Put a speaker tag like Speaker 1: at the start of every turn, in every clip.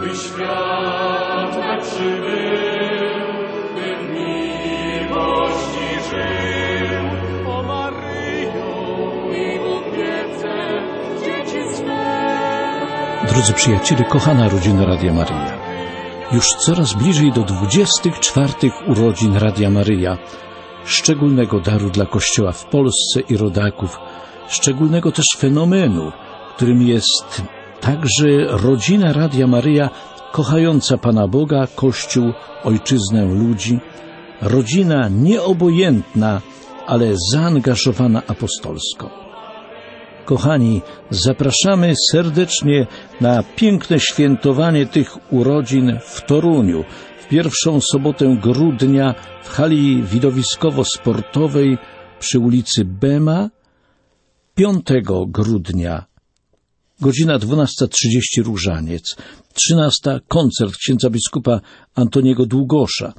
Speaker 1: by świat lepszy był, by w miłości żył. O Maryjo, i w opiece dzieci swe.
Speaker 2: Drodzy przyjaciele, kochana rodzina Radia Maryja, już coraz bliżej do 24 urodzin Radia Maryja, szczególnego daru dla Kościoła w Polsce i rodaków, szczególnego też fenomenu, którym jest także rodzina Radia Maryja, kochająca Pana Boga, Kościół, Ojczyznę, ludzi, rodzina nieobojętna, ale zaangażowana apostolsko. Kochani, zapraszamy serdecznie na piękne świętowanie tych urodzin w Toruniu w pierwszą sobotę grudnia w hali widowiskowo-sportowej przy ulicy Bema, 5 grudnia, godzina 12:30 różaniec, 13 koncert księdza biskupa Antoniego Długosza,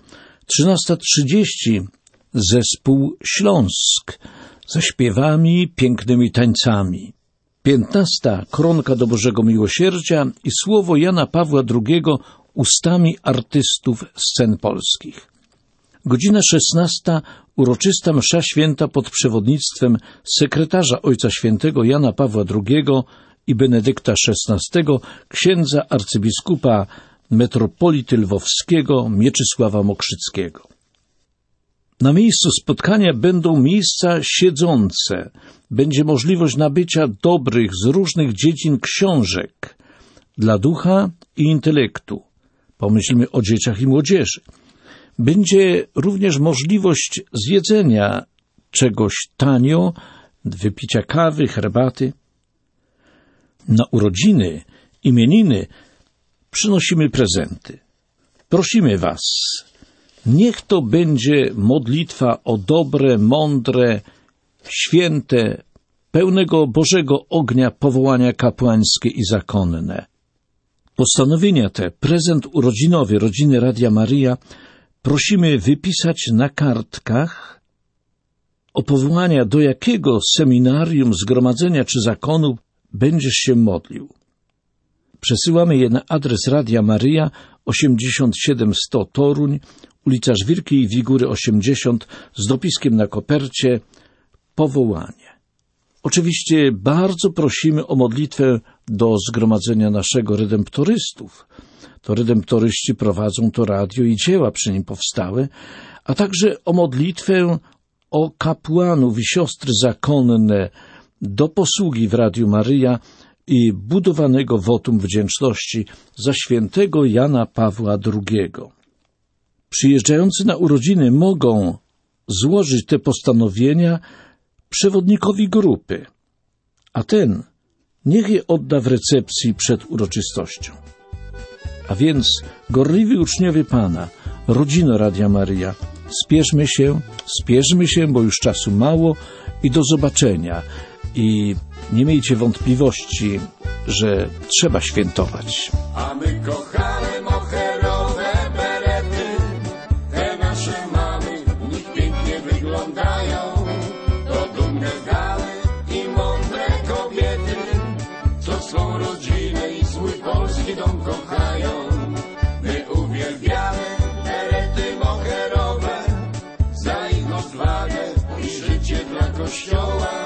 Speaker 2: 13:30 zespół Śląsk ze śpiewami, pięknymi tańcami. 15 koronka do Bożego Miłosierdzia i słowo Jana Pawła II ustami artystów scen polskich. Godzina 16 uroczysta msza święta pod przewodnictwem sekretarza Ojca Świętego Jana Pawła II i Benedykta XVI, księdza arcybiskupa metropolity lwowskiego Mieczysława Mokrzyckiego. Na miejscu spotkania będą miejsca siedzące. Będzie możliwość nabycia dobrych z różnych dziedzin książek dla ducha i intelektu. Pomyślmy o dzieciach i młodzieży. Będzie również możliwość zjedzenia czegoś tanio, wypicia kawy, herbaty. Na urodziny, imieniny przynosimy prezenty. Prosimy Was, niech to będzie modlitwa o dobre, mądre, święte, pełnego Bożego ognia powołania kapłańskie i zakonne. Postanowienia te, prezent urodzinowy rodziny Radia Maryja, prosimy wypisać na kartkach, o powołania do jakiego seminarium, zgromadzenia czy zakonu będziesz się modlił. Przesyłamy je na adres Radia Maryja 87100 Toruń, ulica Żwirkiej Wigury 80 z dopiskiem na kopercie powołanie. Oczywiście bardzo prosimy o modlitwę do zgromadzenia naszego redemptorystów. To redemptoryści prowadzą to radio i dzieła przy nim powstałe, a także o modlitwę o kapłanów i siostry zakonne do posługi w Radiu Maryja i budowanego wotum wdzięczności za świętego Jana Pawła II. Przyjeżdżający na urodziny mogą złożyć te postanowienia przewodnikowi grupy, a ten niech je odda w recepcji przed uroczystością. A więc, gorliwi uczniowie Pana, rodzino Radia Maryja, spieszmy się, bo już czasu mało i do zobaczenia. I nie miejcie wątpliwości, że trzeba świętować.
Speaker 1: A my kochamy moherowe berety, te nasze mamy, w nich pięknie wyglądają. To dumne damy i mądre kobiety, co swą rodzinę i swój polski dom kochają. My uwielbiamy berety moherowe za ich odwagę i życie dla Kościoła.